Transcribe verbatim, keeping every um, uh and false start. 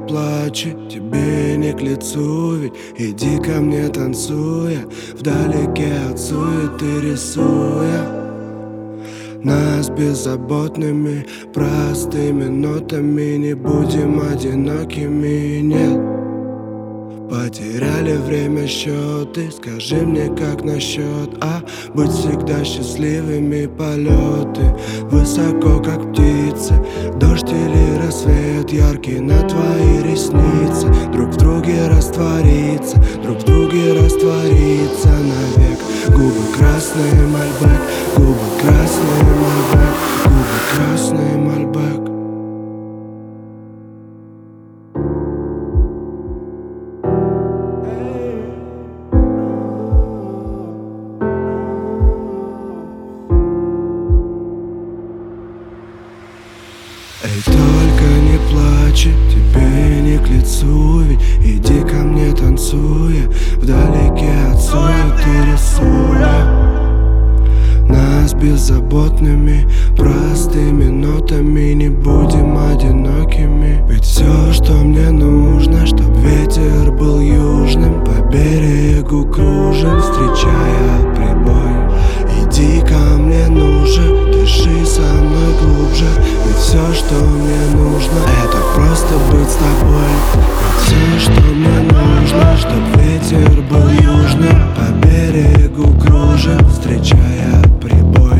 плачь, тебе не к лицу, ведь иди ко мне танцуя, вдалеке от суеты рисуя нас беззаботными, простыми нотами. Не будем одинокими, нет. Потеряли время счеты, скажи мне, как насчет А быть всегда счастливыми, полеты высоко, как птицы, дождь или рассвет яркий на твои ресницы. Друг в друге раствориться, друг в друге раствориться навек. Губы красные, мальбек, губы красные, мальбек, губы красные, мальбек. Эй, только не плачь, тебе не к лицу, ведь иди ко мне танцуя, вдалеке от суеты рисуя нас беззаботными, простыми нотами. Не будем одинокими, ведь все, что мне нужно, чтоб ветер был южным, по берегу кружим, встречая прибой. Иди ко мне, нужен, дыши со мной глубже, ведь все, что мне нужно, это просто быть с тобой. Ведь все, что мне нужно, чтоб ветер был южным, по берегу кружим, встречая прибой.